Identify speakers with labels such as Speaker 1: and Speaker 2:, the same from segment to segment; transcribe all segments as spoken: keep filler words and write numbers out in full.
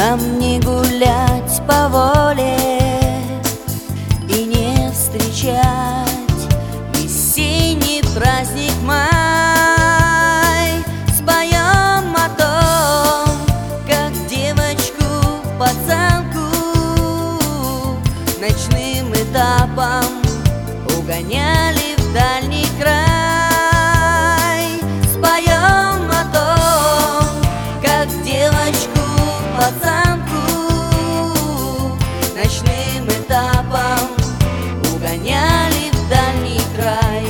Speaker 1: Нам не гулять по воле и не встречать весенний праздник май. Споем о том, как девочку, пацанку ночным этапом угоняли в дальний край. Споем о том, как девочку, пацанку ночным этапом угоняли в дальний край.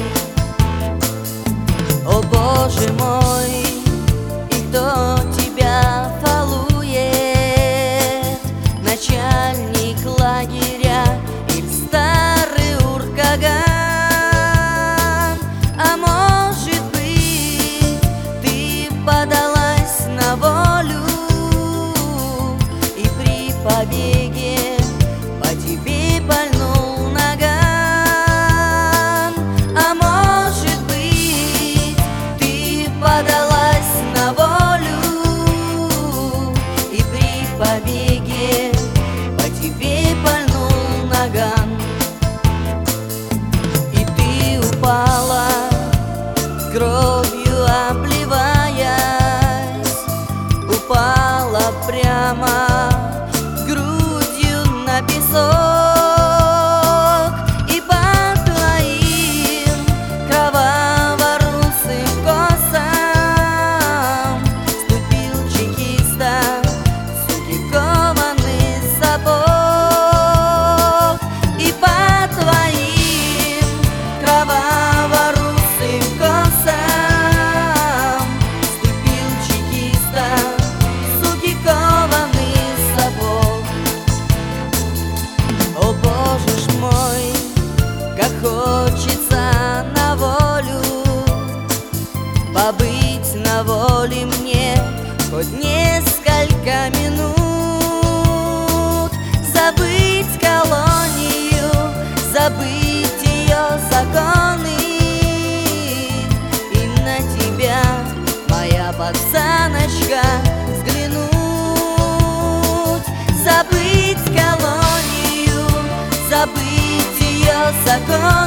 Speaker 1: О Боже мой, и кто тебя балует? Начальник лагеря или старый уркаган? А может быть, ты подалась на волю, и при побеге по тебе пальнул наган? А может быть, ты подалась на волю, и при побеге по тебе пальнул наган? И ты упала, кровью обливаясь, упала прямо грудью на песок, и по твоим кроваво-русым косам ступил чекиста суки кованый сапог. И по твоим кроваво-русым косам ступил чекиста суки кованый сапог. О Боже ж мой, как хочется на волю, побыть на воле мне хоть несколько минут, забыть колонию, забыть ее законы, и на тебя, моя пацаночка, взглянуть. Забыть колонию, забыть ее закон,